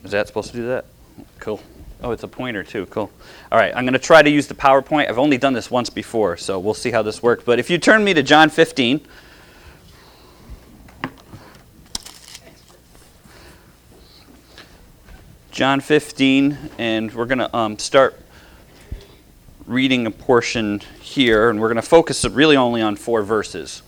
Is that supposed to do that? Cool. Oh, it's a pointer too. Cool. All right, I'm going to try to use the PowerPoint. I've only done this once before, so we'll see how this works. But if you turn me to John 15. John 15, and we're going to start reading a portion here, and we're going to focus really only on 4 verses.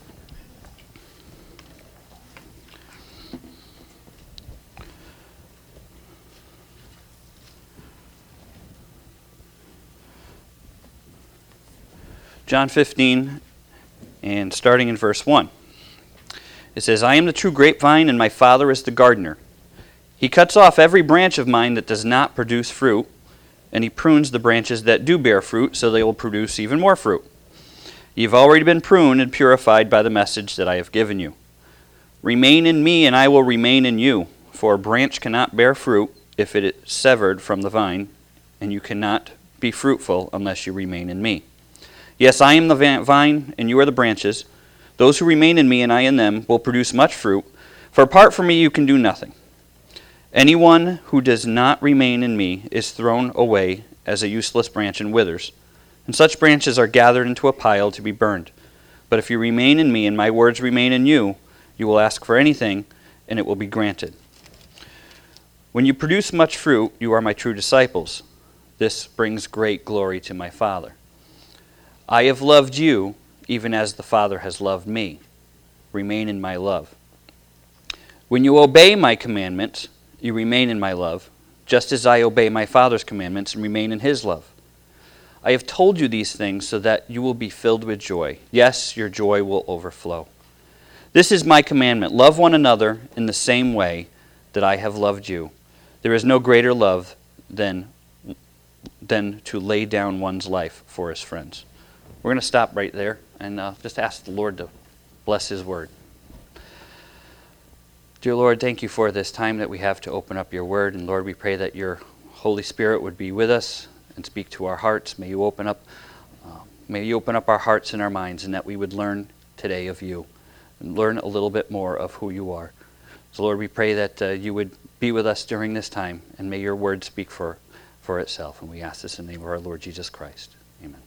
John 15, and starting in verse 1. It says, I am the true grapevine, and my Father is the gardener. He cuts off every branch of mine that does not produce fruit, and he prunes the branches that do bear fruit, so they will produce even more fruit. You've already been pruned and purified by the message that I have given you. Remain in me, and I will remain in you. For a branch cannot bear fruit if it is severed from the vine, and you cannot be fruitful unless you remain in me. Yes, I am the vine, and you are the branches. Those who remain in me, and I in them, will produce much fruit. For apart from me, you can do nothing. Anyone who does not remain in me is thrown away as a useless branch and withers. And such branches are gathered into a pile to be burned. But if you remain in me and my words remain in you, you will ask for anything, and it will be granted. When you produce much fruit, you are my true disciples. This brings great glory to my Father. I have loved you, even as the Father has loved me. Remain in my love. When you obey my commandments, you remain in my love, just as I obey my Father's commandments and remain in his love. I have told you these things so that you will be filled with joy. Yes, your joy will overflow. This is my commandment. Love one another in the same way that I have loved you. There is no greater love than to lay down one's life for his friends. We're going to stop right there and just ask the Lord to bless his word. Dear Lord, thank you for this time that we have to open up your word. And Lord, we pray that your Holy Spirit would be with us and speak to our hearts. May you open up our hearts and our minds, and that we would learn today of you and learn a little bit more of who you are. So Lord, we pray that you would be with us during this time, and may your word speak for itself. And we ask this in the name of our Lord Jesus Christ. Amen.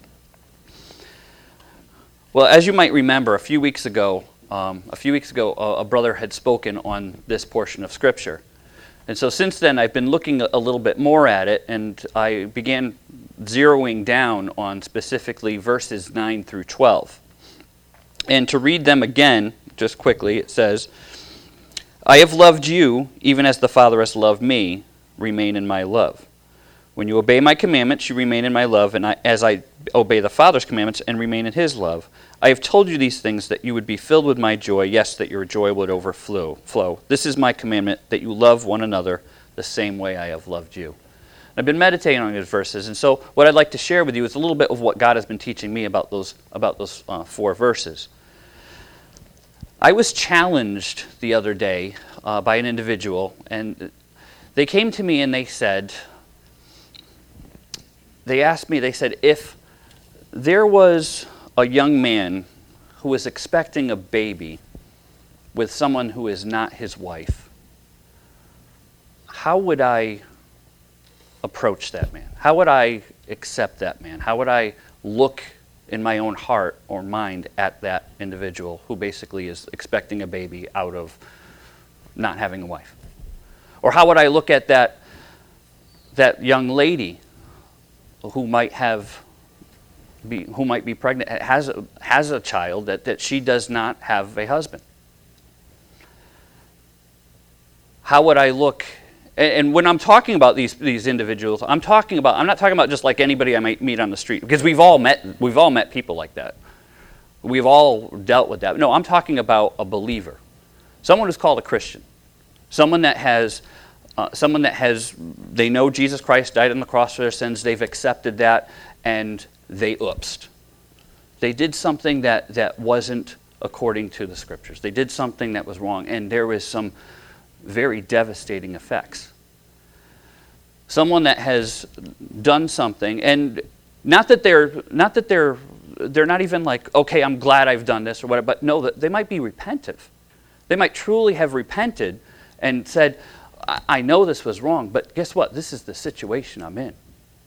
Well, as you might remember, a few weeks ago, a brother had spoken on this portion of Scripture. And so since then, I've been looking a little bit more at it, and I began zeroing down on specifically verses 9 through 12. And to read them again, just quickly, it says, I have loved you, even as the Father has loved me. Remain in my love. When you obey my commandments, you remain in my love, and as I obey the Father's commandments and remain in his love. I have told you these things that you would be filled with my joy, yes, that your joy would overflow. This is my commandment, that you love one another the same way I have loved you. I've been meditating on these verses, and so what I'd like to share with you is a little bit of what God has been teaching me about those 4 verses. I was challenged the other day by an individual, and they came to me and they said, if there was a young man who was expecting a baby with someone who is not his wife, how would I approach that man? How would I accept that man? How would I look in my own heart or mind at that individual who basically is expecting a baby out of not having a wife? Or how would I look at that young lady who might be pregnant, has a child that she does not have a husband? How would I look? And when I'm talking about these individuals, I'm not talking about just like anybody I might meet on the street, because we've all met people like that. We've all dealt with that. No, I'm talking about a believer, someone who's called a Christian, someone that has they know Jesus Christ died on the cross for their sins. They've accepted that, and they oopsed. They did something that wasn't according to the Scriptures. They did something that was wrong, and there was some very devastating effects. Someone that has done something, and not that they're not even like, okay, I'm glad I've done this or whatever, but no, that they might be repentive. They might truly have repented and said, I know this was wrong, but guess what? This is the situation I'm in.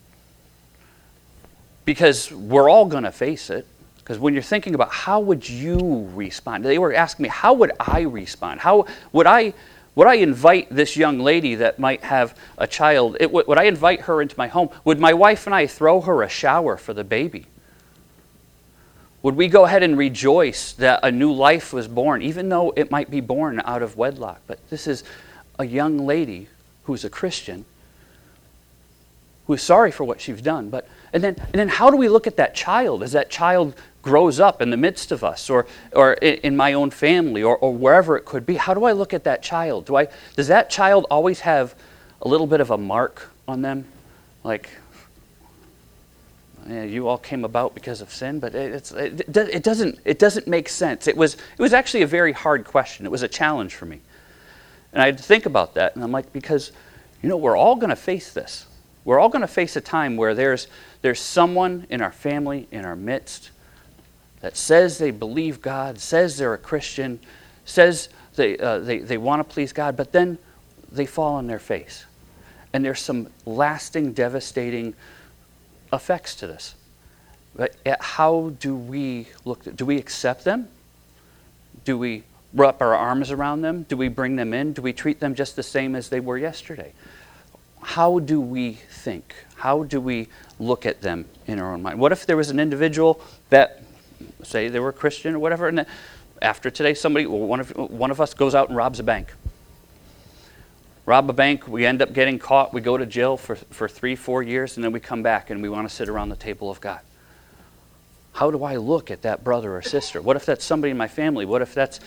Because we're all going to face it. Because when you're thinking about how would you respond, they were asking me, how would I respond? How would I invite this young lady that might have a child? Would I invite her into my home? Would my wife and I throw her a shower for the baby? Would we go ahead and rejoice that a new life was born, even though it might be born out of wedlock? But this is a young lady who's a Christian, who's sorry for what she's done. And then how do we look at that child as that child grows up in the midst of us, or in my own family, or wherever it could be? How do I look at that child? Does that child always have a little bit of a mark on them? Like, yeah, you all came about because of sin, but it doesn't make sense. It was actually a very hard question. It was a challenge for me. And I had to think about that, and I'm like, because, we're all going to face this. We're all going to face a time where there's someone in our family, in our midst, that says they believe God, says they're a Christian, says they want to please God, but then they fall on their face. And there's some lasting, devastating effects to this. But how do we look? Do we accept them? Do we wrap our arms around them? Do we bring them in? Do we treat them just the same as they were yesterday? How do we think? How do we look at them in our own mind? What if there was an individual that, say they were a Christian or whatever, and then after today one of us goes out and robs a bank. Rob a bank, we end up getting caught, we go to jail for 3-4 years, and then we come back and we want to sit around the table of God. How do I look at that brother or sister? What if that's somebody in my family? What if that's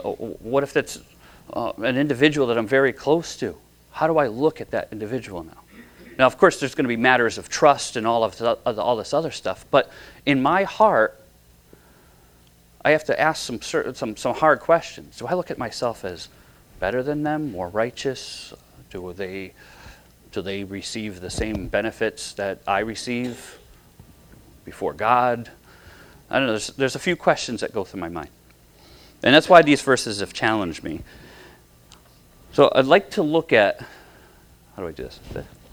an individual that I'm very close to? How do I look at that individual now? Now, of course, there's going to be matters of trust and all this other stuff. But in my heart, I have to ask some hard questions. Do I look at myself as better than them, more righteous? Do they receive the same benefits that I receive before God? I don't know. There's a few questions that go through my mind, and that's why these verses have challenged me. So I'd like to look at, how do I do this?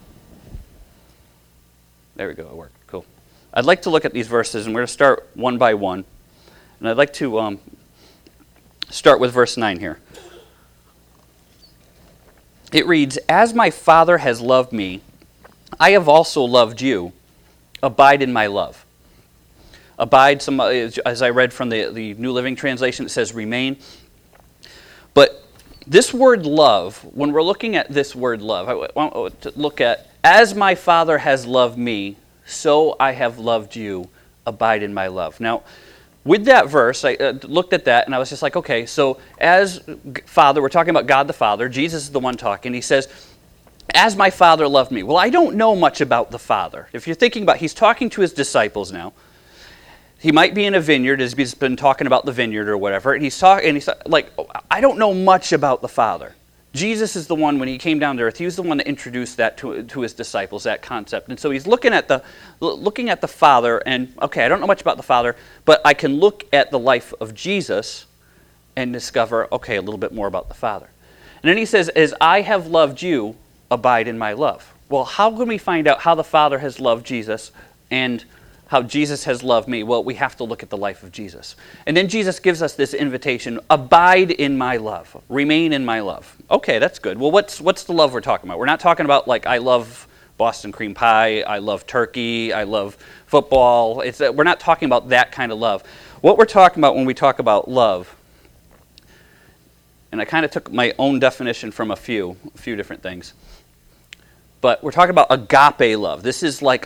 There we go, it worked, cool. I'd like to look at these verses, and we're going to start one by one. And I'd like to start with verse 9 here. It reads, "As my Father has loved me, I have also loved you. Abide in my love." Abide, as I read from the New Living Translation, it says remain. But this word love, when we're looking at this word love, I want to look at, as my Father has loved me, so I have loved you. Abide in my love. Now, with that verse, I looked at that and I was just like, okay, so as Father, we're talking about God the Father. Jesus is the one talking. He says, as my Father loved me. Well, I don't know much about the Father. If you're thinking about, he's talking to his disciples now. He might be in a vineyard, as he's been talking about the vineyard or whatever, and he's like, I don't know much about the Father. Jesus is the one, when he came down to earth, he was the one that introduced that to his disciples, that concept. And so he's looking at the Father, and okay, I don't know much about the Father, but I can look at the life of Jesus and discover, okay, a little bit more about the Father. And then he says, as I have loved you, abide in my love. Well, how can we find out how the Father has loved Jesus and how Jesus has loved me? Well, we have to look at the life of Jesus. And then Jesus gives us this invitation, abide in my love, remain in my love. Okay, that's good. Well, what's the love we're talking about? We're not talking about like I love Boston cream pie, I love turkey, I love football. We're not talking about that kind of love. What we're talking about when we talk about love, and I kind of took my own definition from a few different things. But we're talking about agape love. This is like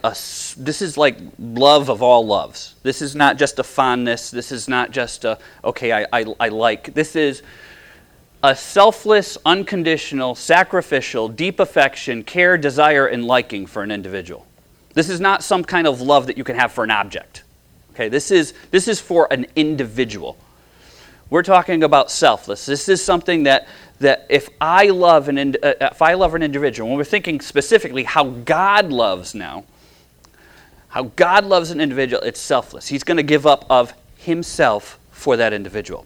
love of all loves. This is not just a fondness. This is not just I like. This is a selfless, unconditional, sacrificial, deep affection, care, desire, and liking for an individual. This is not some kind of love that you can have for an object. Okay, this is for an individual. We're talking about selfless. This is something that if I love an individual, when we're thinking specifically how God loves now, how God loves an individual, it's selfless. He's going to give up of himself for that individual.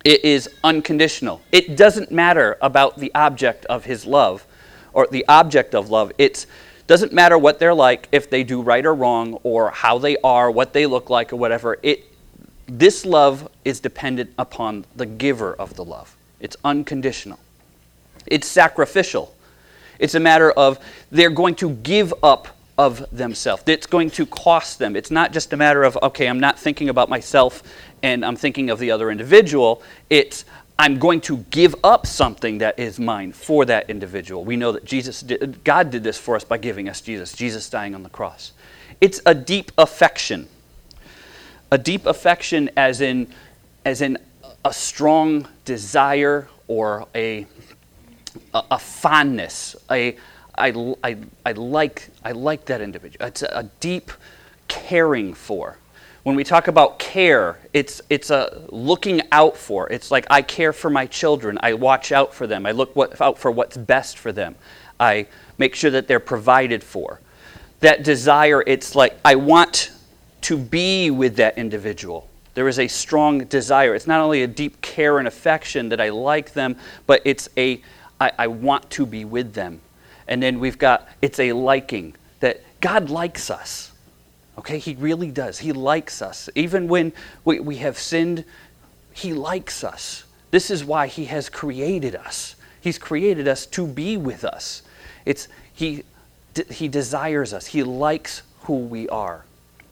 It is unconditional. It doesn't matter about the object of his love or the object of love. It doesn't matter what they're like, if they do right or wrong, or how they are, what they look like, or whatever. This love is dependent upon the giver of the love. It's unconditional. It's sacrificial. It's a matter of they're going to give up of themselves. It's going to cost them. It's not just a matter of, okay, I'm not thinking about myself and I'm thinking of the other individual. It's, I'm going to give up something that is mine for that individual. We know that God did this for us by giving us Jesus dying on the cross. It's a deep affection. A deep affection as in a strong desire or a fondness. I like that individual. It's a deep caring for. When we talk about care, it's a looking out for. It's like I care for my children. I watch out for them. I look out for what's best for them. I make sure that they're provided for. That desire, it's like I want to be with that individual. There is a strong desire. It's not only a deep care and affection that I like them, but it's I want to be with them. And then it's a liking, that God likes us. Okay, he really does. He likes us. Even when we have sinned, he likes us. This is why he has created us. He's created us to be with us. He desires us. He likes who we are.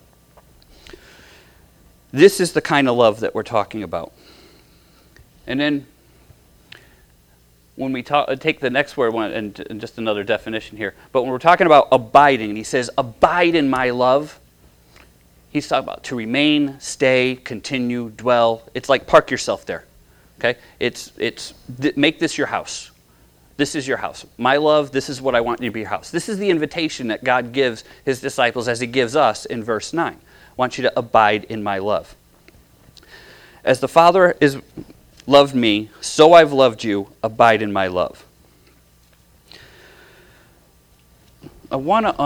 This is the kind of love that we're talking about. And then when we take the next word, and just another definition here, but when we're talking about abiding, and he says, abide in my love, he's talking about to remain, stay, continue, dwell. It's like park yourself there. Okay? Make this your house. This is your house. My love, this is what I want you to be your house. This is the invitation that God gives his disciples as he gives us in verse 9. I want you to abide in my love. As the Father is loved me, so I've loved you. Abide in my love. I want to,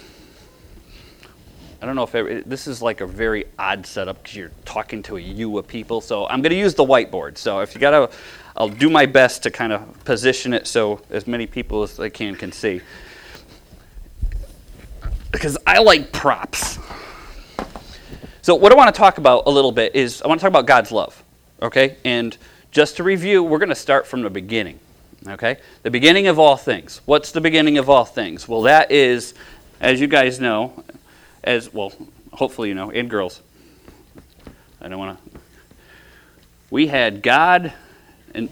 I don't know if this is like a very odd setup because you're talking to a you of people, so I'm going to use the whiteboard. So if you got to, I'll do my best to kind of position it so as many people as I can see. Because I like props. So what I want to talk about a little bit is I want to talk about God's love, okay? And just to review, we're going to start from the beginning, okay? The beginning of all things. What's the beginning of all things? Well, that is, as you guys know, hopefully you know, and girls, I don't want to, we had God and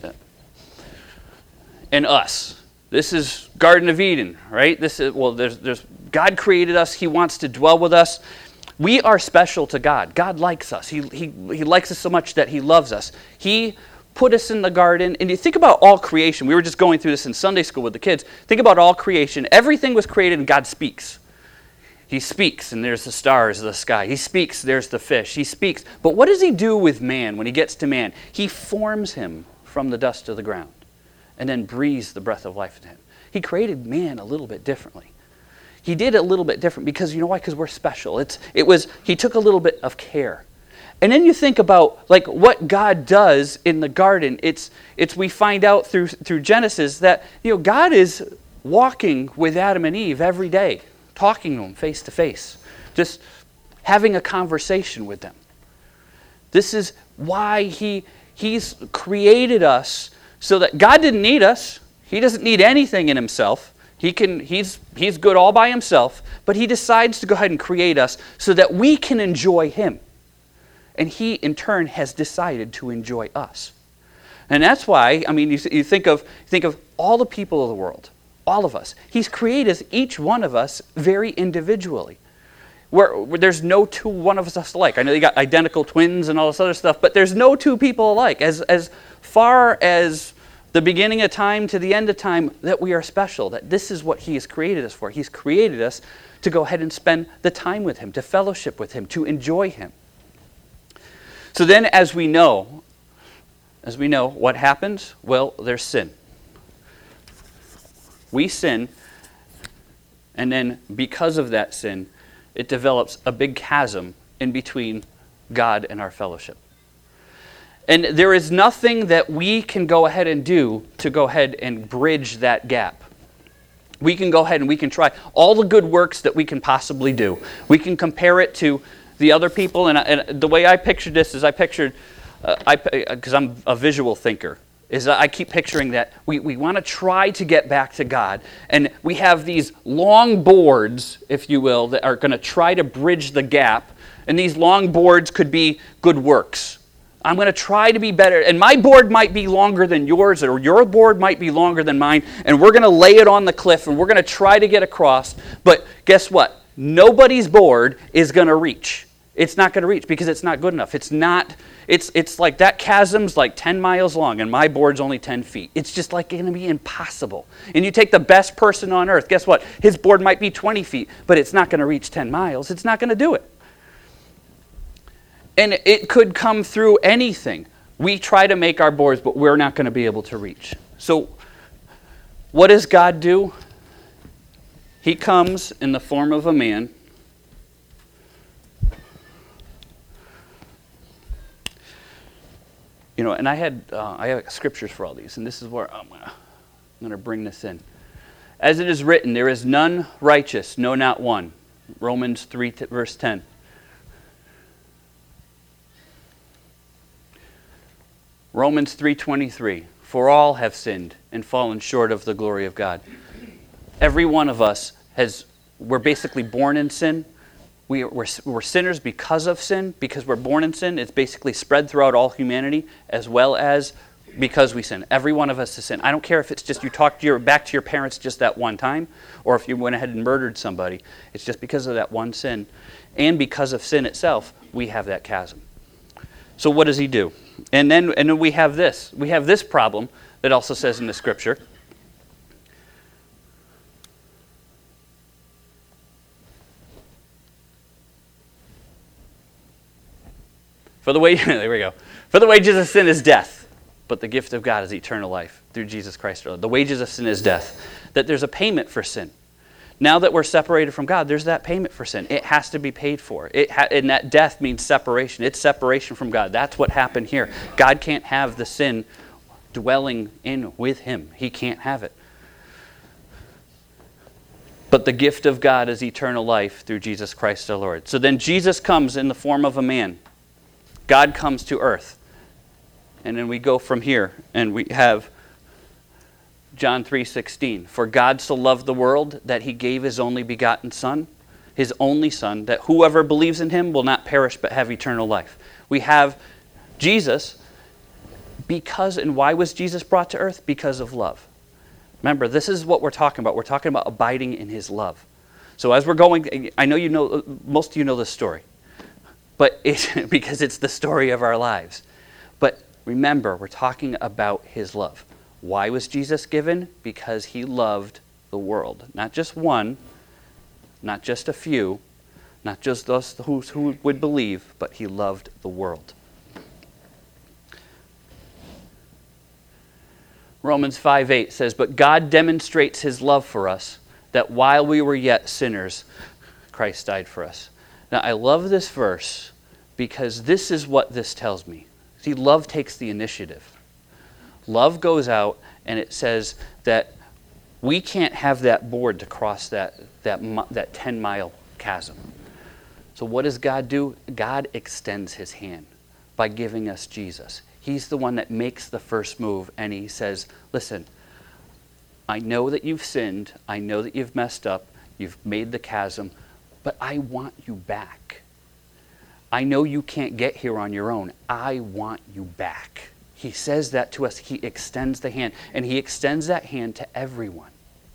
us. This is Garden of Eden, right? This is, there's God created us. He wants to dwell with us. We are special to God. God likes us. He likes us so much that he loves us. He put us in the garden. And you think about all creation. We were just going through this in Sunday school with the kids. Think about all creation. Everything was created and God speaks. He speaks and there's the stars of the sky. He speaks, there's the fish. He speaks. But what does he do with man when he gets to man? He forms him from the dust of the ground and then breathes the breath of life into him. He created man a little bit differently. He did a little bit different because, you know why? Because we're special. He took a little bit of care. And then you think about like what God does in the garden. We find out through Genesis that, you know, God is walking with Adam and Eve every day, talking to them face to face, just having a conversation with them. This is why he's created us so that God didn't need us. He doesn't need anything in himself. He's good all by himself, but he decides to go ahead and create us so that we can enjoy him. And he, in turn, has decided to enjoy us. And that's why, I mean, you think of all the people of the world, all of us. He's created each one of us very individually. Where there's no one of us alike. I know you got identical twins and all this other stuff, but there's no two people alike. As far as the beginning of time to the end of time, that we are special, that this is what he has created us for. He's created us to go ahead and spend the time with him, to fellowship with him, to enjoy him. So then as we know what happens, well, there's sin. We sin, and then because of that sin, it develops a big chasm in between God and our fellowship. And there is nothing that we can go ahead and do to go ahead and bridge that gap. We can go ahead and we can try all the good works that we can possibly do. We can compare it to the other people. And the way I pictured this is because I'm a visual thinker, is I keep picturing that we want to try to get back to God. And we have these long boards, if you will, that are going to try to bridge the gap. And these long boards could be good works. I'm going to try to be better. And my board might be longer than yours, or your board might be longer than mine. And we're going to lay it on the cliff, and we're going to try to get across. But guess what? Nobody's board is going to reach. It's not going to reach because it's not good enough. It's like that chasm's like 10 miles long, and my board's only 10 feet. It's just like going to be impossible. And you take the best person on earth. Guess what? His board might be 20 feet, but it's not going to reach 10 miles. It's not going to do it. And it could come through anything. We try to make our boards, but we're not going to be able to reach. So what does God do? He comes in the form of a man. And I have scriptures for all these, and this is where I'm going to bring this in. As it is written, there is none righteous, no, not one. Romans 3, verse 10. Romans 3:23, for all have sinned and fallen short of the glory of God. Every one of us we're basically born in sin. We're sinners because of sin, because we're born in sin. It's basically spread throughout all humanity, as well as because we sin. Every one of us has sinned. I don't care if it's just you talked back to your parents just that one time, or if you went ahead and murdered somebody. It's just because of that one sin. And because of sin itself, we have that chasm. So what does he do? And then we have this. We have this problem that also says in the scripture. There we go. For the wages of sin is death, but the gift of God is eternal life through Jesus Christ our Lord. The wages of sin is death. That there's a payment for sin. Now that we're separated from God, there's that payment for sin. It has to be paid for. And that death means separation. It's separation from God. That's what happened here. God can't have the sin dwelling in with him. He can't have it. But the gift of God is eternal life through Jesus Christ our Lord. So then Jesus comes in the form of a man. God comes to earth. And then we go from here and we have John 3:16. For God so loved the world that he gave his only begotten Son, his only Son, that whoever believes in him will not perish but have eternal life. We have Jesus and why was Jesus brought to earth? Because of love. Remember, this is what we're talking about. We're talking about abiding in his love. So as we're going, I know most of you know this story. But because it's the story of our lives. But remember, we're talking about his love. Why was Jesus given? Because he loved the world. Not just one, not just a few, not just those who would believe, but he loved the world. Romans 5:8 says, but God demonstrates his love for us, that while we were yet sinners, Christ died for us. Now, I love this verse because this is what this tells me. See, love takes the initiative. Love goes out and it says that we can't have that board to cross that 10-mile chasm. So what does God do? God extends his hand by giving us Jesus. He's the one that makes the first move, and he says, listen, I know that you've sinned. I know that you've messed up. You've made the chasm, but I want you back. I know you can't get here on your own. I want you back. He says that to us. He extends the hand, and he extends that hand to everyone.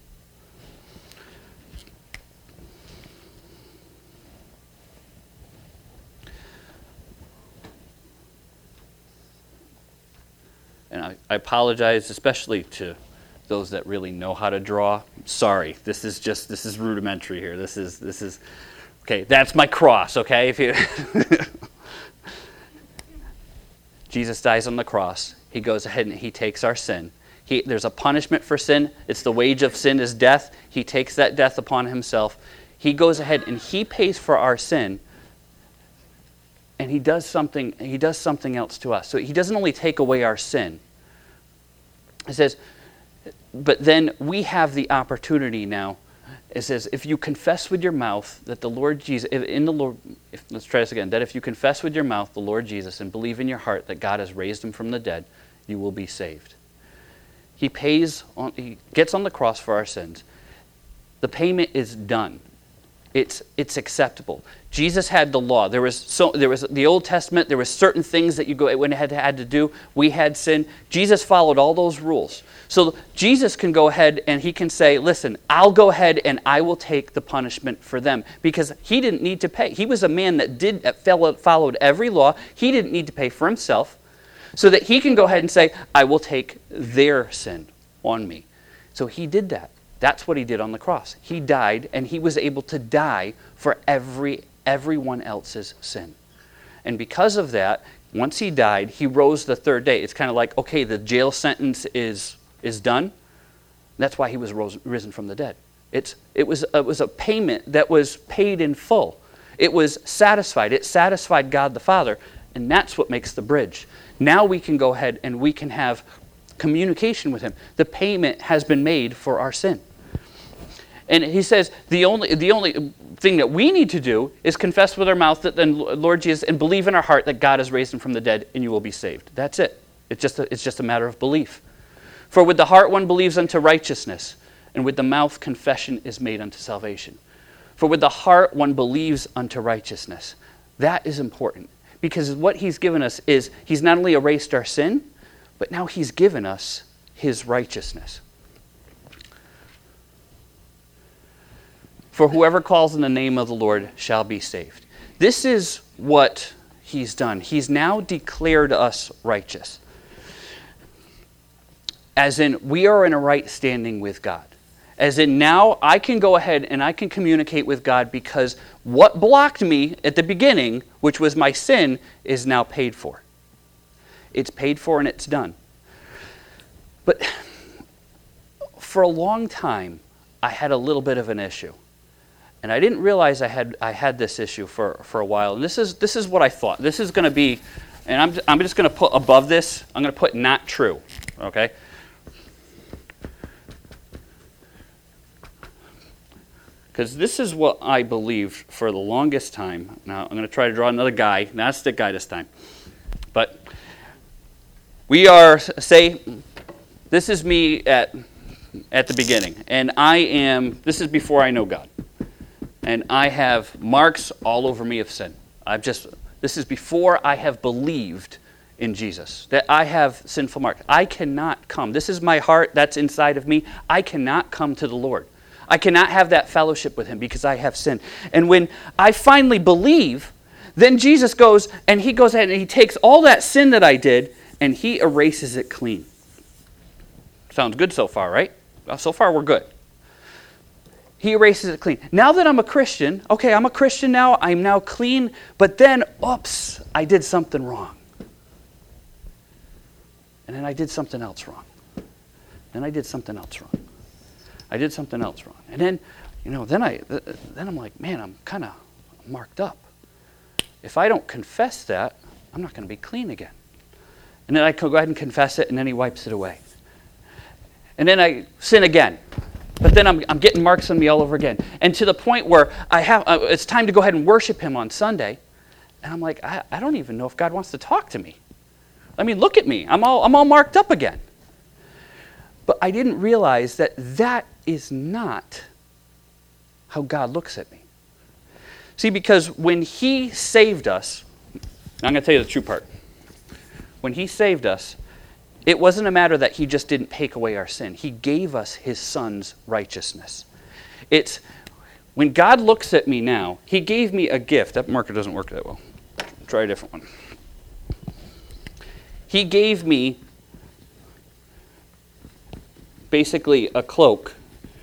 And I apologize, especially to those that really know how to draw. Sorry, this is rudimentary here. This is okay. That's my cross. Okay, if you Jesus dies on the cross. He goes ahead and he takes our sin. There's a punishment for sin. It's the wage of sin is death. He takes that death upon himself. He goes ahead and he pays for our sin. and he does something else to us. So he doesn't only take away our sin. It says, but then we have the opportunity now. It says, if you confess with your mouth that the Lord Jesus, let's try this again, that if you confess with your mouth the Lord Jesus and believe in your heart that God has raised him from the dead, you will be saved. He gets on the cross for our sins. The payment is done. It's acceptable. Jesus had the law. There was the Old Testament. There was certain things that you had to do. We had sin. Jesus followed all those rules. So Jesus can go ahead and he can say, listen, I'll go ahead and I will take the punishment for them, because he didn't need to pay. He was a man that followed every law. He didn't need to pay for himself, so that he can go ahead and say, I will take their sin on me. So he did that. That's what he did on the cross. He died, and he was able to die for everyone else's sin. And because of that, once he died, he rose the third day. It's kind of like, okay, the jail sentence is done. That's why he was risen from the dead. It was a payment that was paid in full. It was satisfied. It satisfied God the Father, and that's what makes the bridge. Now we can go ahead and we can have communication with him. The payment has been made for our sin. And he says the only thing that we need to do is confess with our mouth that then Lord Jesus, and believe in our heart that God has raised him from the dead, and you will be saved. That's it. It's just a matter of belief. For with the heart one believes unto righteousness, and with the mouth confession is made unto salvation. For with the heart one believes unto righteousness. That is important, because what he's given us is he's not only erased our sin, but now he's given us his righteousness. For whoever calls in the name of the Lord shall be saved. This is what he's done. He's now declared us righteous. As in, we are in a right standing with God. As in, now I can go ahead and I can communicate with God, because what blocked me at the beginning, which was my sin, is now paid for. It's paid for and it's done. But for a long time, I had a little bit of an issue. And I didn't realize I had this issue for a while. And this is what I thought. This is going to be, and I'm just going to put above this, I'm going to put not true. Okay? Because this is what I believed for the longest time. Now, I'm going to try to draw another guy. Not a stick guy this time. But we are, say, this is me at the beginning. And this is before I know God. And I have marks all over me of sin. This is before I have believed in Jesus, that I have sinful marks. I cannot come. This is my heart that's inside of me. I cannot come to the Lord. I cannot have that fellowship with him because I have sin. And when I finally believe, then Jesus goes and he goes ahead and he takes all that sin that I did and he erases it clean. Sounds good so far, right? So far we're good. He erases it clean. Now that I'm a Christian, okay, I'm a Christian now, I'm now clean, but then, oops, I did something wrong. And then I did something else wrong. Then I did something else wrong. I did something else wrong. And then, then I'm like, man, I'm kind of marked up. If I don't confess that, I'm not going to be clean again. And then I go ahead and confess it, and then he wipes it away. And then I sin again. But then I'm getting marks on me all over again. And to the point where it's time to go ahead and worship him on Sunday. And I'm like, I don't even know if God wants to talk to me. I mean, look at me. I'm all marked up again. But I didn't realize that is not how God looks at me. See, because when he saved us, I'm going to tell you the true part. When he saved us, it wasn't a matter that he just didn't take away our sin. He gave us his son's righteousness. It's when God looks at me now, he gave me a gift. That marker doesn't work that well. Try a different one. He gave me basically a cloak,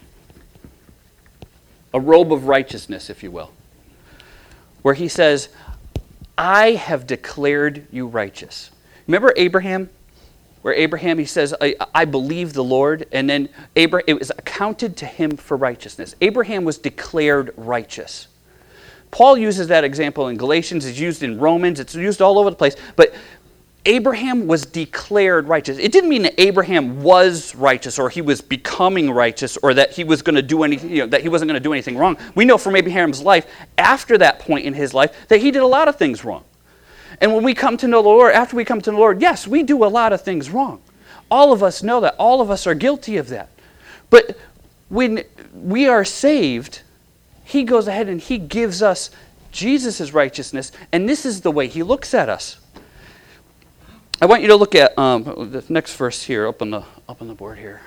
a robe of righteousness, if you will, where he says, I have declared you righteous. Remember Abraham? Where Abraham, he says, I believe the Lord, and then it was accounted to him for righteousness. Abraham was declared righteous. Paul uses that example in Galatians, it's used in Romans, it's used all over the place, but Abraham was declared righteous. It didn't mean that Abraham was righteous or he was becoming righteous or that he was going to do anything, that he wasn't going to do anything wrong. We know from Abraham's life, after that point in his life, that he did a lot of things wrong. And when we come to know the Lord, after we come to the Lord, yes, we do a lot of things wrong. All of us know that. All of us are guilty of that. But when we are saved, he goes ahead and he gives us Jesus' righteousness, and this is the way he looks at us. I want you to look at the next verse here, up on the board here.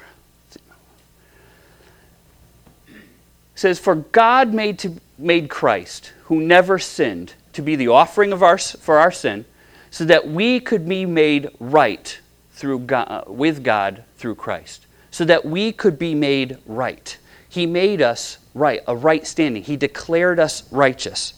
It says, "For God made Christ, who never sinned, to be the offering for our sin, so that we could be made right with God through Christ." So that we could be made right. He made us right, a right standing. He declared us righteous.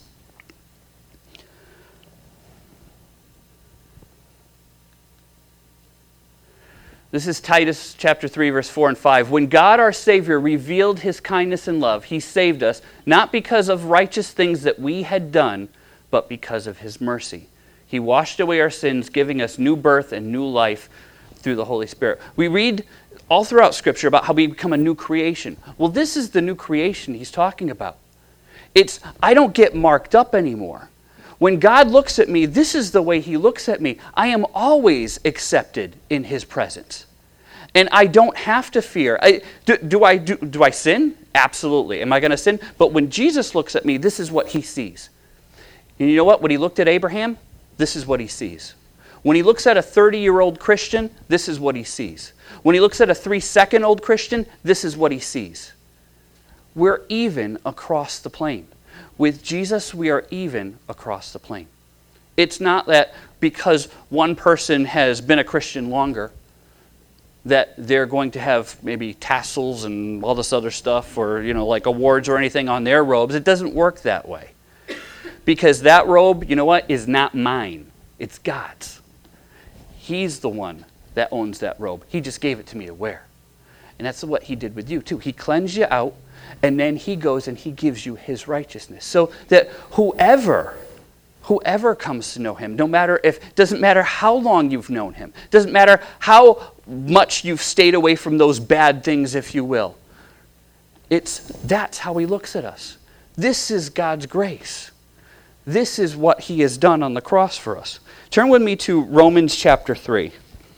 This is Titus chapter 3, verse 4 and 5. "When God our Savior revealed his kindness and love, he saved us, not because of righteous things that we had done, but because of his mercy. He washed away our sins, giving us new birth and new life through the Holy Spirit." We read all throughout Scripture about how we become a new creation. Well, this is the new creation he's talking about. It's, I don't get marked up anymore. When God looks at me, this is the way he looks at me. I am always accepted in his presence. And I don't have to fear. Do I sin? Absolutely. Am I going to sin? But when Jesus looks at me, this is what he sees. And you know what? When he looked at Abraham, this is what he sees. When he looks at a 30-year-old Christian, this is what he sees. When he looks at a 3-second-old Christian, this is what he sees. We're even across the plane. With Jesus, we are even across the plane. It's not that because one person has been a Christian longer, that they're going to have maybe tassels and all this other stuff or, like awards or anything on their robes. It doesn't work that way. Because that robe, you know what, is not mine. It's God's. He's the one that owns that robe. He just gave it to me to wear. And that's what he did with you too. He cleansed you out, and then he goes and he gives you his righteousness. So that whoever comes to know him, doesn't matter how long you've known him, doesn't matter how much you've stayed away from those bad things, if you will. That's how he looks at us. This is God's grace. This is what he has done on the cross for us. Turn with me to Romans chapter 3.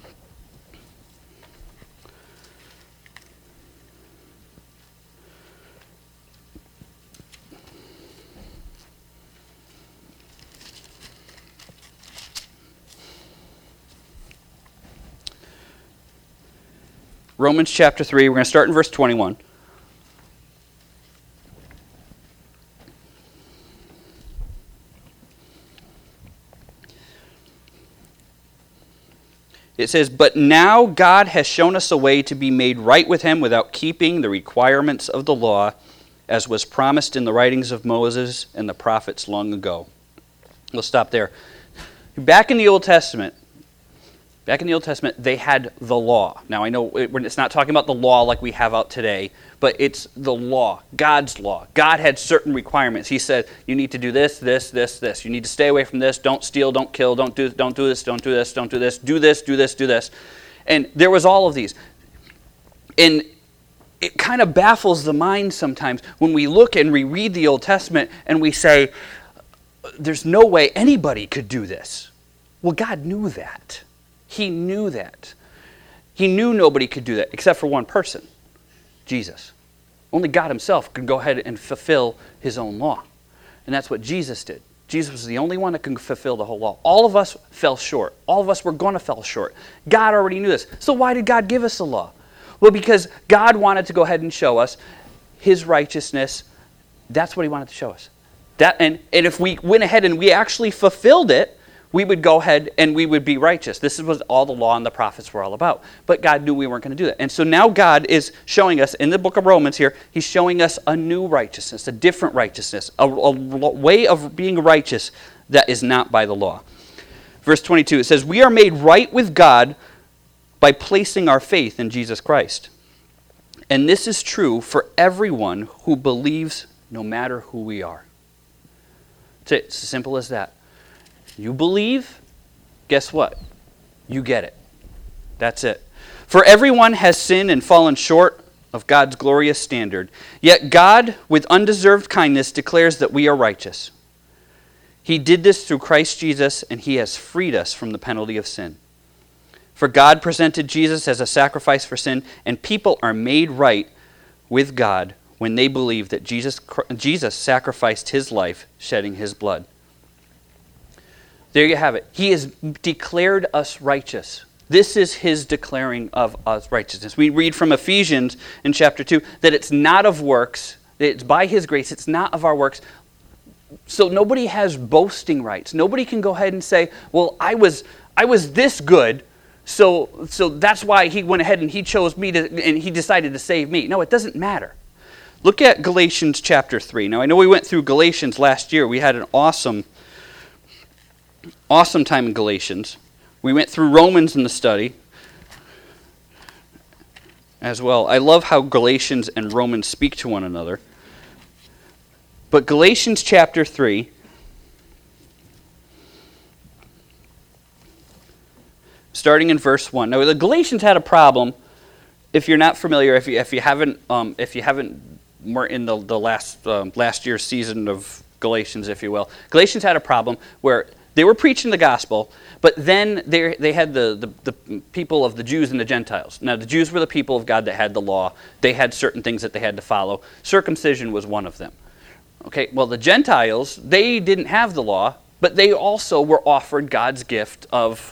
Romans chapter 3, we're going to start in verse 21. It says, "But now God has shown us a way to be made right with him without keeping the requirements of the law, as was promised in the writings of Moses and the prophets long ago." We'll stop there. Back in the Old Testament, they had the law. Now, I know it's not talking about the law like we have out today, but it's the law, God's law. God had certain requirements. He said, you need to do this, this, this, this. You need to stay away from this. Don't steal, don't kill, don't do this, don't do this, don't do this, do this, do this, do this. And there was all of these. And it kind of baffles the mind sometimes when we look and we read the Old Testament and we say, there's no way anybody could do this. Well, God knew that. He knew that. He knew nobody could do that except for one person, Jesus. Only God himself could go ahead and fulfill his own law. And that's what Jesus did. Jesus was the only one that could fulfill the whole law. All of us fell short. All of us were going to fall short. God already knew this. So why did God give us the law? Well, because God wanted to go ahead and show us his righteousness. That's what he wanted to show us. And if we went ahead and we actually fulfilled it, we would go ahead and we would be righteous. This is what all the law and the prophets were all about. But God knew we weren't going to do that. And so now God is showing us, in the book of Romans here, he's showing us a new righteousness, a different righteousness, a way of being righteous that is not by the law. Verse 22, it says, "We are made right with God by placing our faith in Jesus Christ. And this is true for everyone who believes, no matter who we are." That's it. It's as simple as that. You believe, guess what? You get it. That's it. For everyone has sinned and fallen short of God's glorious standard. Yet God, with undeserved kindness, declares that we are righteous. He did this through Christ Jesus, and he has freed us from the penalty of sin. For God presented Jesus as a sacrifice for sin, and people are made right with God when they believe that Jesus sacrificed his life, shedding his blood. There you have it. He has declared us righteous. This is his declaring of us righteousness. We read from Ephesians in chapter 2 that it's not of works, it's by his grace, it's not of our works. So nobody has boasting rights. Nobody can go ahead and say, well, I was this good, so that's why he went ahead and he chose me and he decided to save me. No, it doesn't matter. Look at Galatians chapter 3. Now, I know we went through Galatians last year. We had an awesome time in Galatians. We went through Romans in the study as well. I love how Galatians and Romans speak to one another. But Galatians chapter 3, starting in verse 1. Now, the Galatians had a problem. If you're not familiar, if you haven't were in the last year's season of Galatians, if you will, Galatians had a problem where they were preaching the gospel, but then they had the people of the Jews and the Gentiles. Now, the Jews were the people of God that had the law. They had certain things that they had to follow. Circumcision was one of them. Okay, well, the Gentiles, they didn't have the law, but they also were offered God's gift of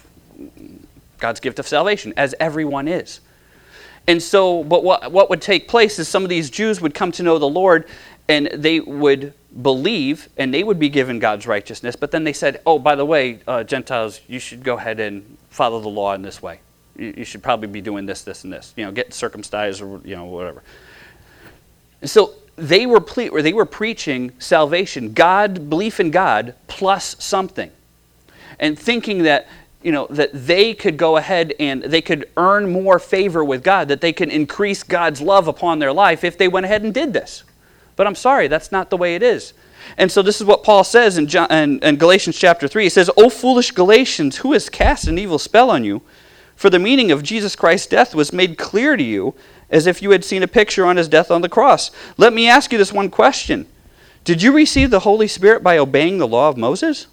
salvation, as everyone is. And so, but what would take place is some of these Jews would come to know the Lord, and they would believe, and they would be given God's righteousness. But then they said, oh, by the way, Gentiles, you should go ahead and follow the law in this way. You should probably be doing this, this, and this. Get circumcised or whatever. And so they were preaching salvation, belief in God plus something, and thinking that that they could go ahead and they could earn more favor with God, that they can increase God's love upon their life if they went ahead and did this. But I'm sorry, that's not the way it is. And so this is what Paul says in Galatians chapter 3. He says, O foolish Galatians, who has cast an evil spell on you? For the meaning of Jesus Christ's death was made clear to you, as if you had seen a picture on his death on the cross. Let me ask you this one question. Did you receive the Holy Spirit by obeying the law of Moses?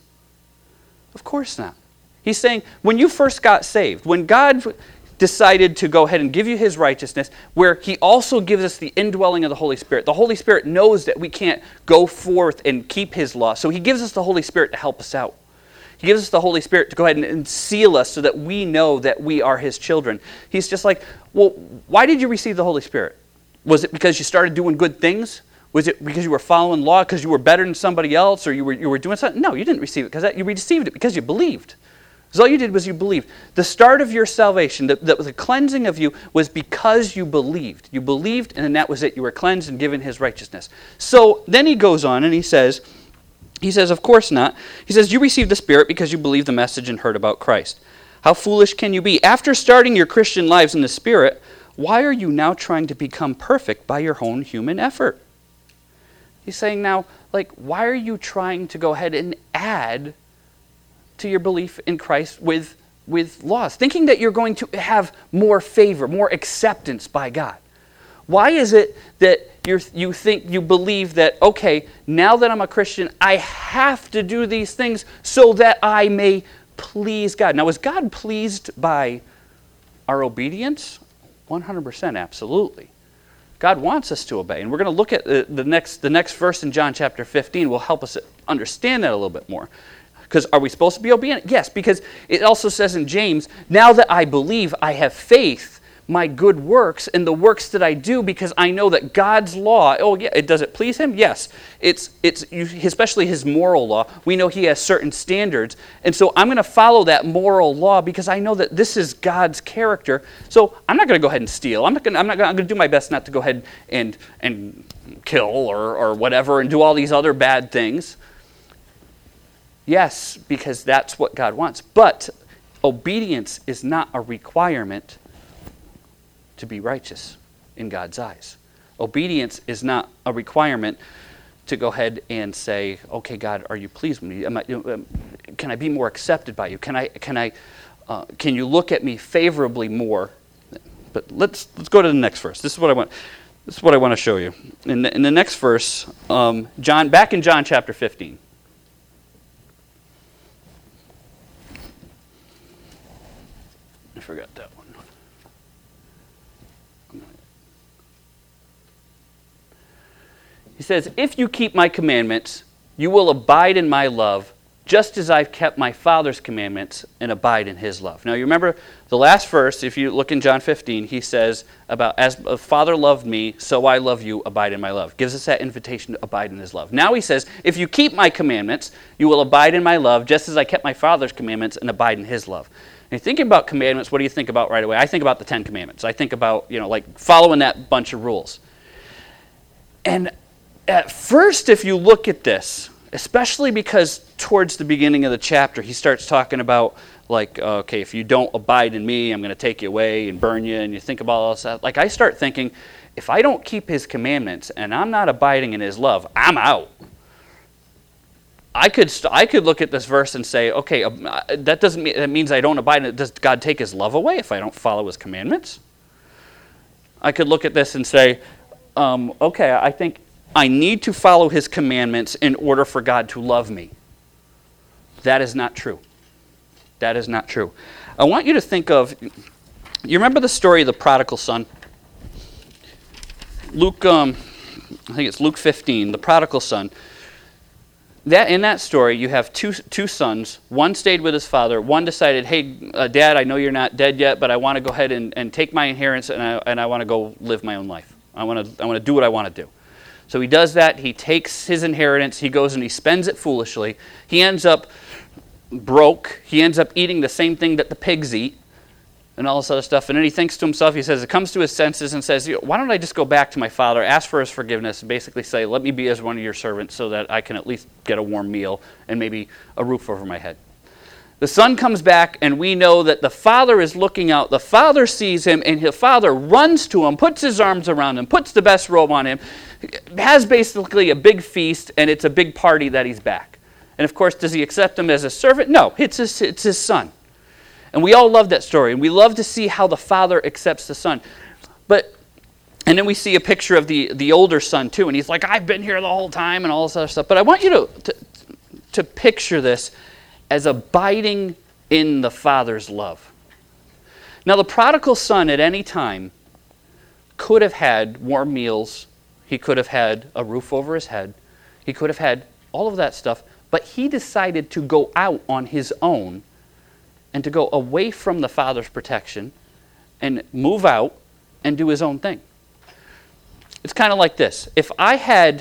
Of course not. He's saying, when you first got saved, when God decided to go ahead and give you his righteousness, where he also gives us the indwelling of the Holy Spirit. The Holy Spirit knows that we can't go forth and keep his law, so he gives us the Holy Spirit to help us out. He gives us the Holy Spirit to go ahead and seal us so that we know that we are his children. He's just like, well, why did you receive the Holy Spirit? Was it because you started doing good things? Was it because you were following law, because you were better than somebody else, or you were doing something? No, you didn't receive it because you received it because you believed. Because all you did was you believed. The start of your salvation, the cleansing of you, was because you believed. You believed, and then that was it. You were cleansed and given his righteousness. So then he goes on and he says, of course not. He says, you received the Spirit because you believed the message and heard about Christ. How foolish can you be? After starting your Christian lives in the Spirit, why are you now trying to become perfect by your own human effort? He's saying now, why are you trying to go ahead and add to your belief in Christ with laws, thinking that you're going to have more favor, more acceptance by God? Why is it that you believe that, okay, now that I'm a Christian, I have to do these things so that I may please God? Now, is God pleased by our obedience? 100%, absolutely. God wants us to obey. And we're going to look at the next verse in John chapter 15 will help us understand that a little bit more. Because are we supposed to be obedient? Yes, because it also says in James, now that I believe, I have faith, my good works, and the works that I do, because I know that God's law, oh yeah, does it please him? Yes. It's especially his moral law. We know he has certain standards. And so I'm going to follow that moral law because I know that this is God's character. So I'm not going to go ahead and steal. I'm going to do my best not to go ahead and kill or whatever and do all these other bad things. Yes, because that's what God wants. But obedience is not a requirement to be righteous in God's eyes. Obedience is not a requirement to go ahead and say, okay, God, are you pleased with me? Can I be more accepted by you? Can you look at me favorably more? But let's go to the next verse. This is what I want to show you. In the next verse, back in John chapter 15. I forgot that one. He says, if you keep my commandments, you will abide in my love, just as I've kept my Father's commandments and abide in his love. Now, you remember the last verse, if you look in John 15, he says about, as the Father loved me, so I love you, abide in my love. Gives us that invitation to abide in his love. Now he says, if you keep my commandments, you will abide in my love, just as I kept my Father's commandments and abide in his love. And thinking about commandments, what do you think about right away? I think about the 10 Commandments. I think about, like following that bunch of rules. And at first, if you look at this, especially because towards the beginning of the chapter, he starts talking about, like, okay, if you don't abide in me, I'm going to take you away and burn you, and you think about all that. Like, I start thinking, if I don't keep his commandments and I'm not abiding in his love, I'm out. I could look at this verse and say, okay, that means I don't abide in it. Does God take his love away if I don't follow his commandments? I could look at this and say, okay, I think I need to follow his commandments in order for God to love me. That is not true. That is not true. I want you to think of, you remember the story of the prodigal son? Luke, I think it's Luke 15, the prodigal son. In that story, you have two sons. One stayed with his father. One decided, hey, Dad, I know you're not dead yet, but I want to go ahead and take my inheritance, and I want to go live my own life. I want to do what I want to do. So he does that. He takes his inheritance. He goes and he spends it foolishly. He ends up broke. He ends up eating the same thing that the pigs eat and all this other stuff. And then he thinks to himself, he comes to his senses and says, why don't I just go back to my father, ask for his forgiveness, and basically say, let me be as one of your servants so that I can at least get a warm meal and maybe a roof over my head. The son comes back, and we know that the father is looking out. The father sees him, and his father runs to him, puts his arms around him, puts the best robe on him, has basically a big feast, and it's a big party that he's back. And of course, does he accept him as a servant? No, it's his son. And we all love that story, and we love to see how the father accepts the son. And then we see a picture of the older son too, and he's like, I've been here the whole time, and all this other stuff. But I want you to picture this as abiding in the Father's love. Now, the prodigal son at any time could have had warm meals. He could have had a roof over his head. He could have had all of that stuff. But he decided to go out on his own and to go away from the Father's protection and move out and do his own thing. It's kind of like this. If I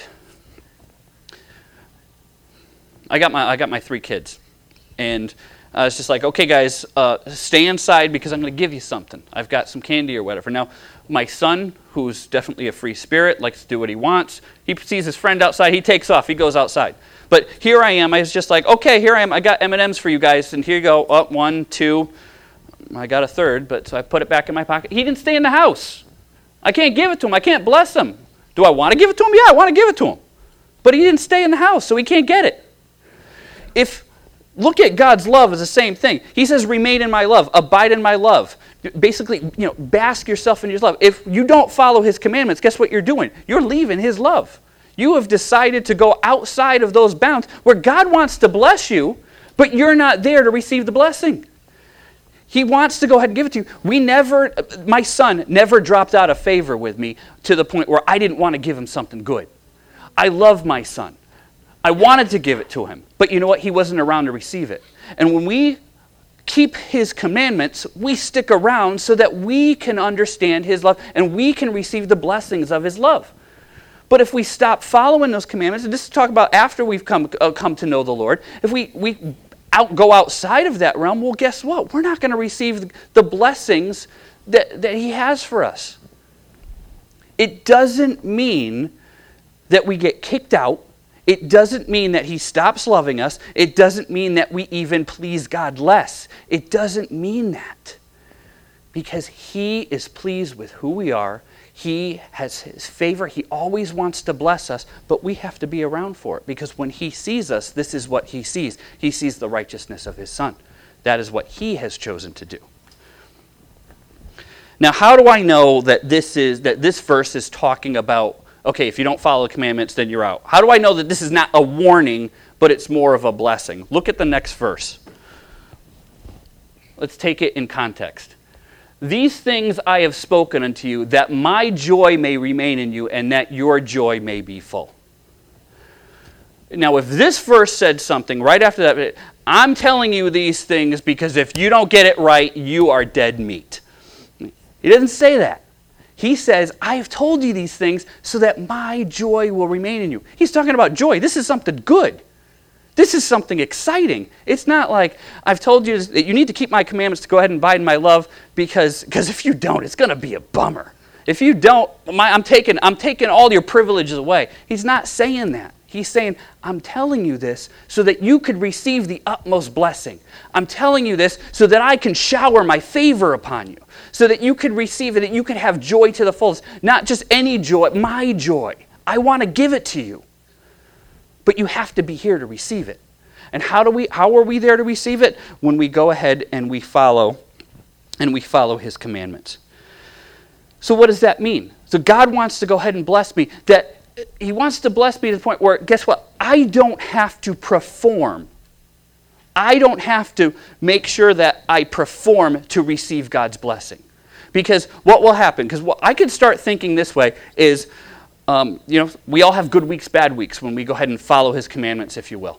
got my 3 kids. And I was just like, okay, guys, stay inside because I'm going to give you something. I've got some candy or whatever. Now, my son, who's definitely a free spirit, likes to do what he wants. He sees his friend outside. He takes off. He goes outside. But here I am. I was just like, okay, here I am. I got M&Ms for you guys. And here you go. Oh, 1, 2. I got a third, but so I put it back in my pocket. He didn't stay in the house. I can't give it to him. I can't bless him. Do I want to give it to him? Yeah, I want to give it to him. But he didn't stay in the house, so he can't get it. Look at God's love as the same thing. He says, remain in my love, abide in my love. Basically, bask yourself in his love. If you don't follow his commandments, guess what you're doing? You're leaving his love. You have decided to go outside of those bounds where God wants to bless you, but you're not there to receive the blessing. He wants to go ahead and give it to you. My son never dropped out of favor with me to the point where I didn't want to give him something good. I love my son. I wanted to give it to him, but you know what? He wasn't around to receive it. And when we keep his commandments, we stick around so that we can understand his love and we can receive the blessings of his love. But if we stop following those commandments, and this is talk about after we've come to know the Lord, if we go outside of that realm, well, guess what? We're not going to receive the blessings that he has for us. It doesn't mean that we get kicked out. It doesn't mean that he stops loving us. It doesn't mean that we even please God less. It doesn't mean that. Because he is pleased with who we are. He has his favor. He always wants to bless us, but we have to be around for it, because when he sees us, this is what he sees. He sees the righteousness of his Son. That is what he has chosen to do. Now, how do I know that this verse is talking about, okay, if you don't follow the commandments, then you're out? How do I know that this is not a warning, but it's more of a blessing? Look at the next verse. Let's take it in context. These things I have spoken unto you, that my joy may remain in you, and that your joy may be full. Now, if this verse said something right after that, I'm telling you these things because if you don't get it right, you are dead meat. He doesn't say that. He says, I have told you these things so that my joy will remain in you. He's talking about joy. This is something good. This is something exciting. It's not like, I've told you that you need to keep my commandments to go ahead and abide in my love, because if you don't, it's going to be a bummer. If you don't, I'm taking all your privileges away. He's not saying that. He's saying, I'm telling you this so that you could receive the utmost blessing. I'm telling you this so that I can shower my favor upon you, so that you could receive it, that you could have joy to the fullest. Not just any joy, my joy. I want to give it to you. But you have to be here to receive it. And how are we there to receive it? When we go ahead and we follow his commandments. So what does that mean? So God wants to go ahead and bless me. That he wants to bless me to the point where, guess what? I don't have to perform. I don't have to make sure that I perform to receive God's blessing. Because what will happen? Because what I could start thinking this way is, we all have good weeks, bad weeks when we go ahead and follow his commandments, if you will.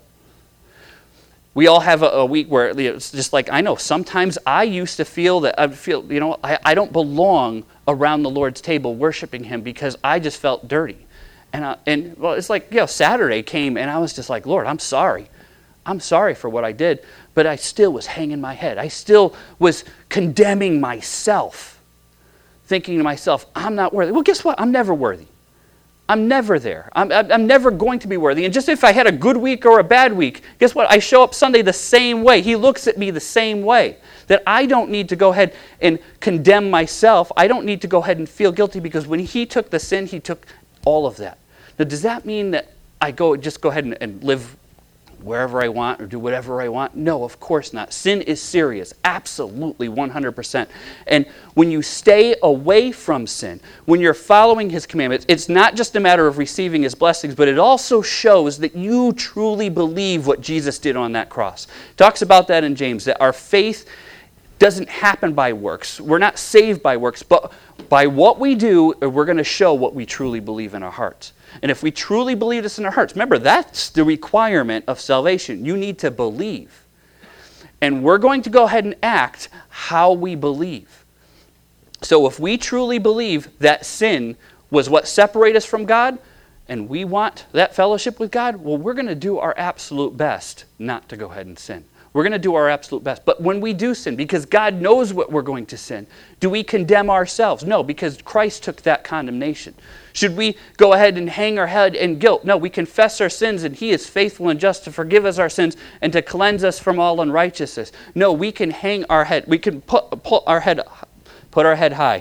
We all have a week where it's just like, I know, sometimes I used to feel that I don't belong around the Lord's table worshiping him because I just felt dirty. And it's like, Saturday came and I was just like, Lord, I'm sorry. I'm sorry for what I did, but I still was hanging my head. I still was condemning myself, thinking to myself, I'm not worthy. Well, guess what? I'm never worthy. I'm never there. I'm never going to be worthy. And just if I had a good week or a bad week, guess what? I show up Sunday the same way. He looks at me the same way. That I don't need to go ahead and condemn myself. I don't need to go ahead and feel guilty, because when he took the sin, he took all of that. Now, does that mean that I just go ahead and live wherever I want or do whatever I want? No, of course not. Sin is serious. Absolutely, 100%. And when you stay away from sin, when you're following his commandments, it's not just a matter of receiving his blessings, but it also shows that you truly believe what Jesus did on that cross. It talks about that in James, that our faith doesn't happen by works. We're not saved by works, but by what we do, we're going to show what we truly believe in our hearts. And if we truly believe this in our hearts, remember, that's the requirement of salvation. You need to believe. And we're going to go ahead and act how we believe. So if we truly believe that sin was what separated us from God, and we want that fellowship with God, well, we're going to do our absolute best not to go ahead and sin. We're going to do our absolute best. But when we do sin, because God knows what we're going to sin, do we condemn ourselves? No, because Christ took that condemnation. Should we go ahead and hang our head in guilt? No, we confess our sins, and he is faithful and just to forgive us our sins and to cleanse us from all unrighteousness. No, we can hang our head. We can put our head high.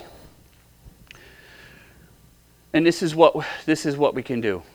And this is what we can do.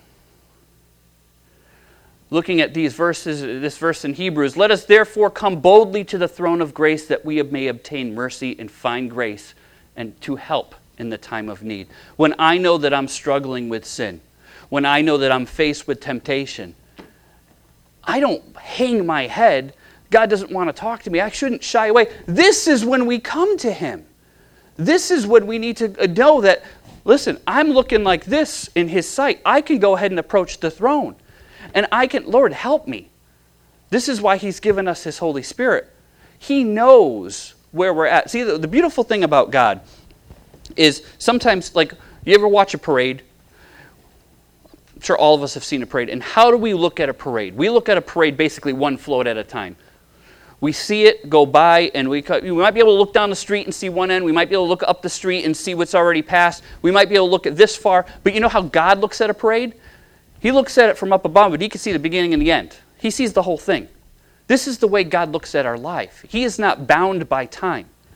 Looking at these verses, this verse in Hebrews, let us therefore come boldly to the throne of grace that we may obtain mercy and find grace and to help in the time of need. When I know that I'm struggling with sin, when I know that I'm faced with temptation, I don't hang my head. God doesn't want to talk to me. I shouldn't shy away. This is when we come to him. This is when we need to know that, listen, I'm looking like this in his sight. I can go ahead and approach the throne. And Lord, help me. This is why he's given us his Holy Spirit. He knows where we're at. See, the beautiful thing about God is sometimes, like, you ever watch a parade? I'm sure all of us have seen a parade. And how do we look at a parade? We look at a parade basically one float at a time. We see it go by, and we might be able to look down the street and see one end. We might be able to look up the street and see what's already passed. We might be able to look at this far. But you know how God looks at a parade? He looks at it from up above, but he can see the beginning and the end. He sees the whole thing. This is the way God looks at our life. He is not bound by time.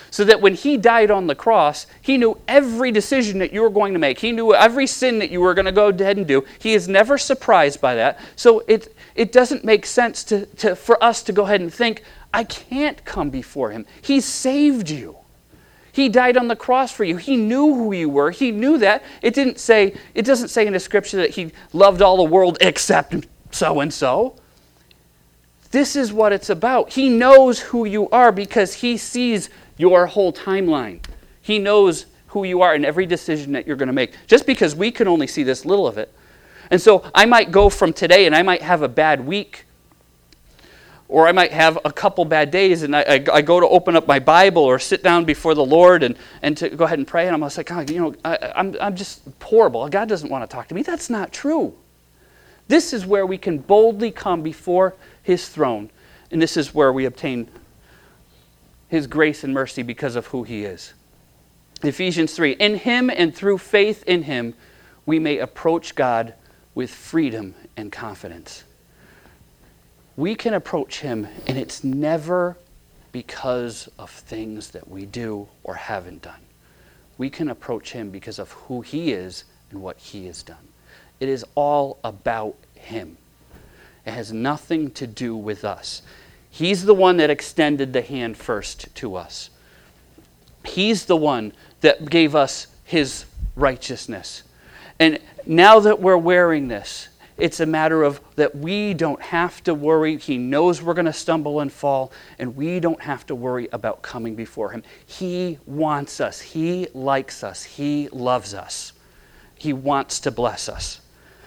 So that when he died on the cross, he knew every decision that you were going to make. He knew every sin that you were going to go ahead and do. He is never surprised by that. So it doesn't make sense for us to go ahead and think, I can't come before him. He saved you. He died on the cross for you. He knew who you were. He knew that. It doesn't say in the scripture that he loved all the world except so-and-so. This is what it's about. He knows who you are because he sees your whole timeline. He knows who you are in every decision that you're going to make. Just because we can only see this little of it. And so I might go from today and I might have a bad week. Or I might have a couple bad days and I go to open up my Bible or sit down before the Lord and to go ahead and pray. And I'm just like, God, I'm just horrible. God doesn't want to talk to me. That's not true. This is where we can boldly come before his throne. And this is where we obtain his grace and mercy because of who he is. Ephesians 3, in him and through faith in him, we may approach God with freedom and confidence. We can approach him, and it's never because of things that we do or haven't done. We can approach him because of who he is and what he has done. It is all about him. It has nothing to do with us. He's the one that extended the hand first to us. He's the one that gave us his righteousness. And now that we're wearing this, it's a matter of that we don't have to worry. He knows we're going to stumble and fall, and we don't have to worry about coming before him. He wants us. He likes us. He loves us. He wants to bless us.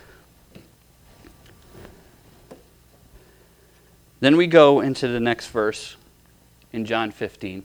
Then we go into the next verse in John 15.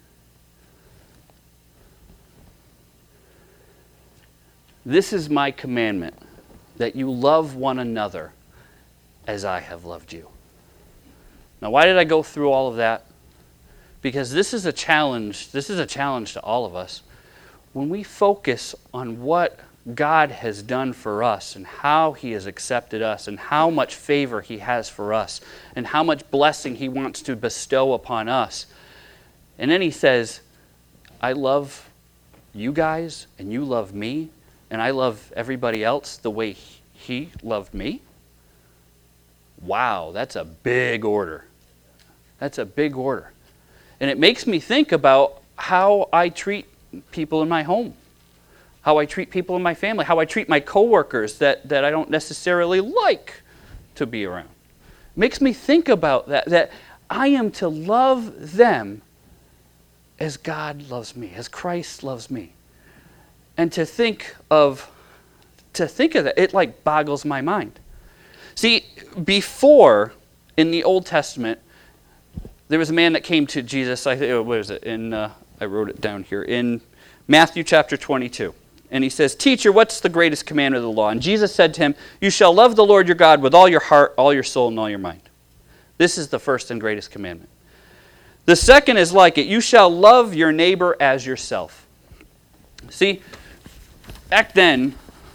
This is my commandment, that you love one another as I have loved you. Now, why did I go through all of that? Because this is a challenge. This is a challenge to all of us. When we focus on what God has done for us and how he has accepted us and how much favor he has for us and how much blessing he wants to bestow upon us. And then he says, I love you guys and you love me and I love everybody else the way he loved me. Wow, that's a big order. That's a big order. And it makes me think about how I treat people in my home. How I treat people in my family, how I treat my coworkers that I don't necessarily like to be around. It makes me think about that I am to love them as God loves me, as Christ loves me. And to think of that, it like boggles my mind. See, before, in the Old Testament, there was a man that came to Jesus, I wrote it down here, in Matthew chapter 22. And he says, Teacher, what's the greatest commandment of the law? And Jesus said to him, You shall love the Lord your God with all your heart, all your soul, and all your mind. This is the first and greatest commandment. The second is like it. You shall love your neighbor as yourself. See, back then,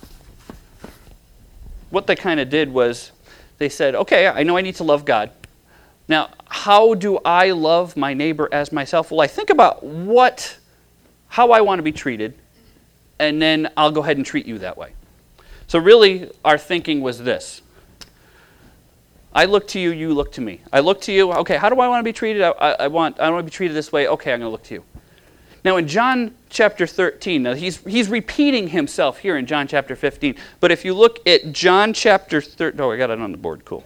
what they kind of did was they said, okay, I know I need to love God. Now, how do I love my neighbor as myself? Well, I think about how I want to be treated, and then I'll go ahead and treat you that way. So really, our thinking was this. I look to you, you look to me. I look to you, okay, how do I want to be treated? I want to be treated this way. Okay, I'm going to look to you. Now in John chapter 13, now he's repeating himself here in John chapter 15. But if you look at John chapter 13, I got it on the board, cool.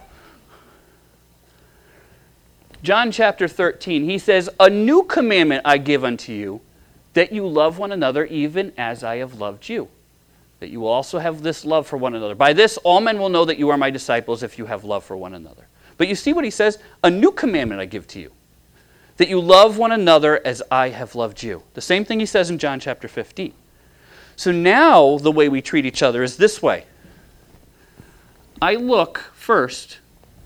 John chapter 13, he says, A new commandment I give unto you, that you love one another even as I have loved you. That you will also have this love for one another. By this all men will know that you are my disciples if you have love for one another. But you see what he says? A new commandment I give to you. That you love one another as I have loved you. The same thing he says in John chapter 15. So now the way we treat each other is this way. I look first,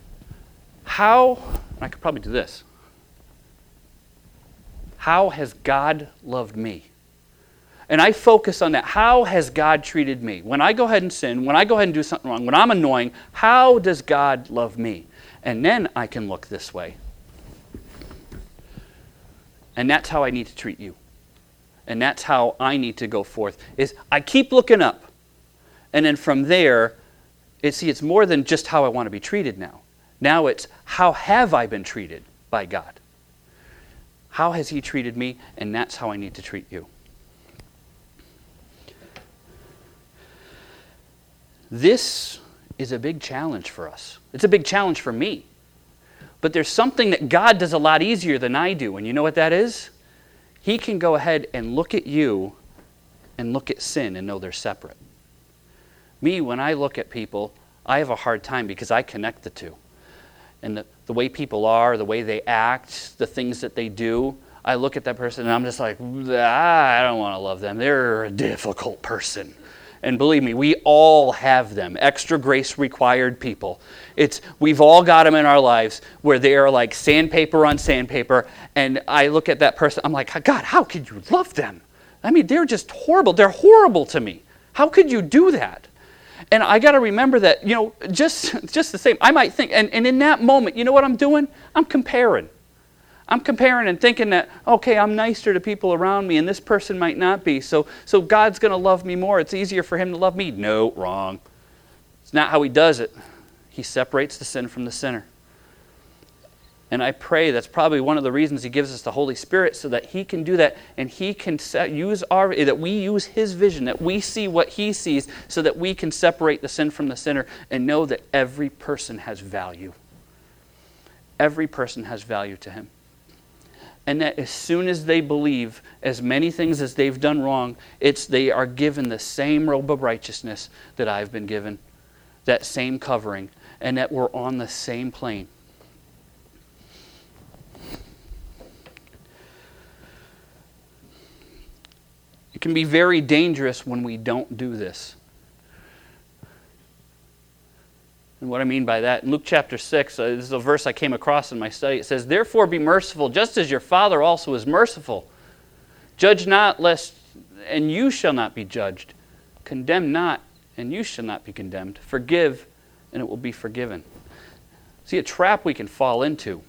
I could probably do this. How has God loved me? And I focus on that. How has God treated me? When I go ahead and sin, when I go ahead and do something wrong, when I'm annoying, how does God love me? And then I can look this way. And that's how I need to treat you. And that's how I need to go forth, is I keep looking up. And then from there, it's more than just how I want to be treated now. Now it's, how have I been treated by God? How has he treated me? And that's how I need to treat you. This is a big challenge for us. It's a big challenge for me. But there's something that God does a lot easier than I do. And you know what that is? He can go ahead and look at you and look at sin and know they're separate. Me, when I look at people, I have a hard time because I connect the two. And the way people are, the way they act, the things that they do, I look at that person and I'm just like, I don't want to love them. They're a difficult person. And believe me, we all have them. Extra grace required people. We've all got them in our lives where they are like sandpaper on sandpaper. And I look at that person, I'm like, God, how could you love them? I mean, they're just horrible. They're horrible to me. How could you do that? And I got to remember that, just the same. I might think, and in that moment, you know what I'm doing? I'm comparing. I'm comparing and thinking that, okay, I'm nicer to people around me, and this person might not be. So God's going to love me more. It's easier for him to love me. No, wrong. It's not how he does it. He separates the sin from the sinner. And I pray that's probably one of the reasons he gives us the Holy Spirit, so that he can do that, and he can that we use his vision, that we see what he sees, so that we can separate the sin from the sinner and know that every person has value. Every person has value to him. And that as soon as they believe as many things as they've done wrong, they are given the same robe of righteousness that I've been given, that same covering, and that we're on the same plane. It can be very dangerous when we don't do this. And what I mean by that, in Luke chapter 6, this is a verse I came across in my study. It says, "Therefore be merciful, just as your Father also is merciful. Judge not, lest, and you shall not be judged. Condemn not, and you shall not be condemned. Forgive, and it will be forgiven." See, a trap we can fall into.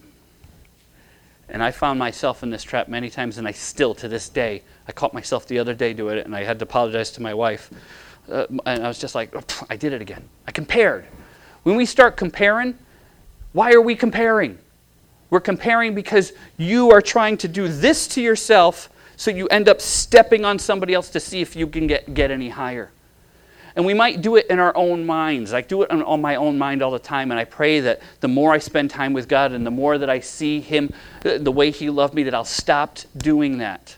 And I found myself in this trap many times, and I still, to this day, I caught myself the other day doing it, and I had to apologize to my wife. And I was just like, I did it again. I compared. When we start comparing, why are we comparing? We're comparing because you are trying to do this to yourself, so you end up stepping on somebody else to see if you can get any higher. And we might do it in our own minds. I do it on my own mind all the time, and I pray that the more I spend time with God and the more that I see him, the way he loved me, that I'll stop doing that.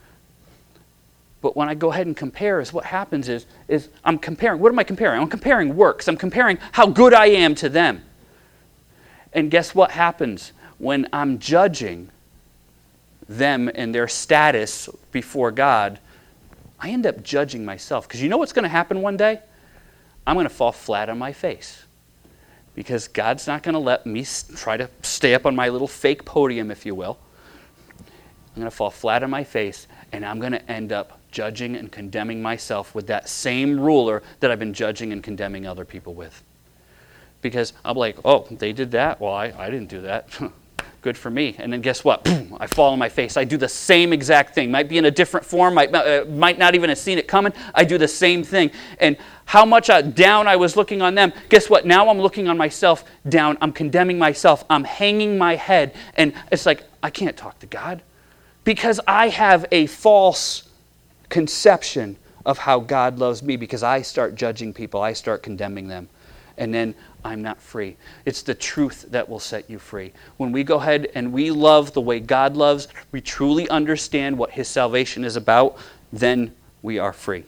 But when I go ahead and compare, what happens is I'm comparing. What am I comparing? I'm comparing works. I'm comparing how good I am to them. And guess what happens when I'm judging them and their status before God? I end up judging myself. Because you know what's going to happen one day? I'm going to fall flat on my face. Because God's not going to let me try to stay up on my little fake podium, if you will. I'm going to fall flat on my face, and I'm going to end up judging and condemning myself with that same ruler that I've been judging and condemning other people with. Because I'm like, oh, they did that? Well, I didn't do that. Good for me. And then guess what? Boom, I fall on my face. I do the same exact thing. Might be in a different form. Might not even have seen it coming. I do the same thing. And how much down I was looking on them. Guess what? Now I'm looking on myself down. I'm condemning myself. I'm hanging my head. And it's like, I can't talk to God. Because I have a false conception of how God loves me. Because I start judging people. I start condemning them. And then I'm not free. It's the truth that will set you free. When we go ahead and we love the way God loves, we truly understand what his salvation is about, then we are free.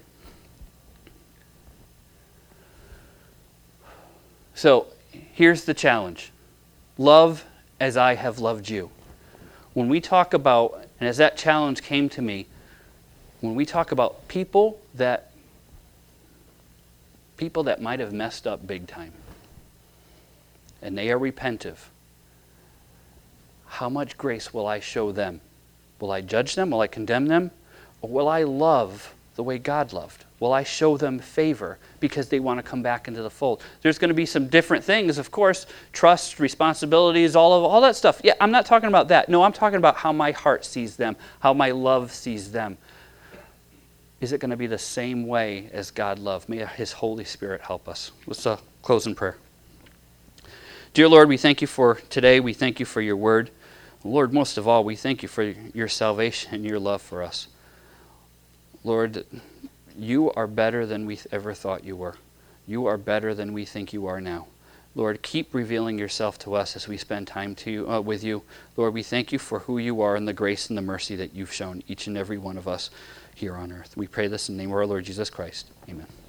So here's the challenge. Love as I have loved you. When we talk about, and as that challenge came to me, when we talk about people that might have messed up big time, and they are repentive, how much grace will I show them? Will I judge them? Will I condemn them? Or will I love the way God loved? Will I show them favor because they want to come back into the fold? There's going to be some different things, of course, trust, responsibilities, all that stuff. Yeah, I'm not talking about that. No, I'm talking about how my heart sees them, how my love sees them. Is it going to be the same way as God loved? May His Holy Spirit help us. Let's close in prayer. Dear Lord, we thank you for today. We thank you for your word. Lord, most of all, we thank you for your salvation and your love for us. Lord, you are better than we ever thought you were. You are better than we think you are now. Lord, keep revealing yourself to us as we spend time with you. Lord, we thank you for who you are and the grace and the mercy that you've shown each and every one of us here on earth. We pray this in the name of our Lord Jesus Christ. Amen.